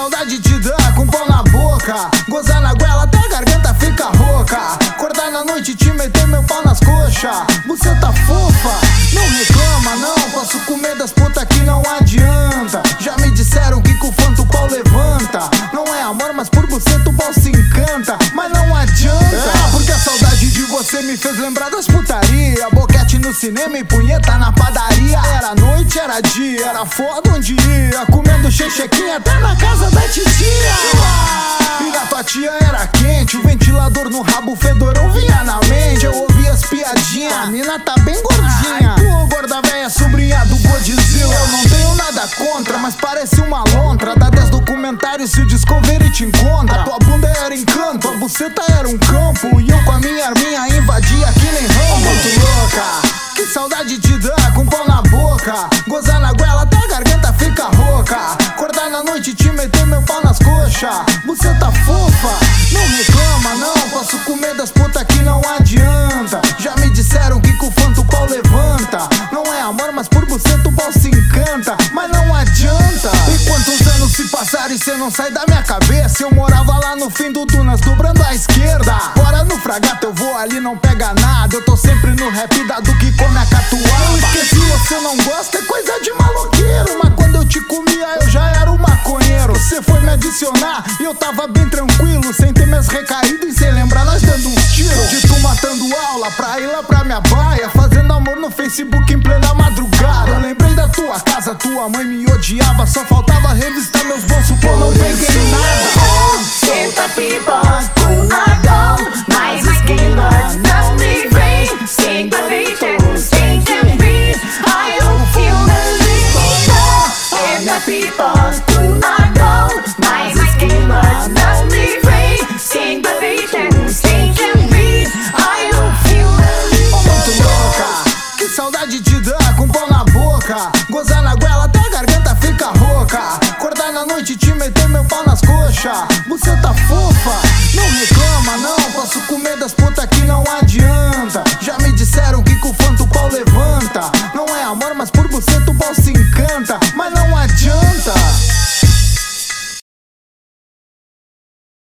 saudade de dar com pão na boca, gozar na goela até a garganta fica rouca, acordar na noite e te meter meu pau nas coxas. Você tá fofa, não reclama não, posso comer das putas que não adianta. Já me disseram que com fanto o pau levanta. Não é amor, mas por você o pau se encanta. Mas não adianta, porque a saudade de você me fez lembrar das putaria. Boquete no cinema e punheta na padaria. Era noite, era dia, era foda onde ia, comendo chechequinha até na casa da titia. E a tua tia era quente, o ventilador no rabo fedorão vinha na mente. Eu ouvia as piadinhas, a mina tá bem gordinha. Tu, gorda véia, sobrinha do Godzilla. Eu não tenho nada contra, mas parece uma lontra. Dá 10 documentários se o Discovery te encontra. A tua bunda era encanto, a buceta era um campo, e eu com a minha arminha invadia que nem Rambo. Muito louca, que saudade de dar com pão na boca, gozar na goela até a garganta fica rouca, acordar na noite e te meter meu pau nas coxas. Você tá fofa, não reclama não, posso comer das putas que não adianta. Já me disseram que com fanto o pau levanta. Não é amor, mas por você o pau se encanta. Mas não adianta. E quantos anos se passaram e cê não sai da minha cabeça? Eu morava lá no fim do Dunas, dobrando à esquerda. Agora no Fragata eu vou ali, não pega nada. Eu tô sempre no rap da do que come a catuaba. Eu esqueci, você não gosta, é coisa de maloqueiro. Mas quando eu te comia eu já era um maconheiro. Você foi me adicionar e eu tava bem tranquilo, sem ter minhas recaídas e sem lembrar nós dando uns tiros. De tu matando aula pra ir lá pra minha baia, fazendo amor no Facebook em plena madrugada. Eu lembrei da tua casa, tua mãe me odiava, só faltava revistar meus bolsos, pô, não peguei nada. Senta pipa com ladrão, mas esquina não me vem. Senta peito, senta me, ai eu feel senta pipa com ladrão, mas esquina não me vem. Senta peito, senta me, ai eu feel muito louca, que saudade de dar com pão na boca, gozar na goela até a garganta fica rouca, acordar na noite e te meter meu pau nas coxas. Você tá fofa, não reclama não, posso comer das putas que não adianta.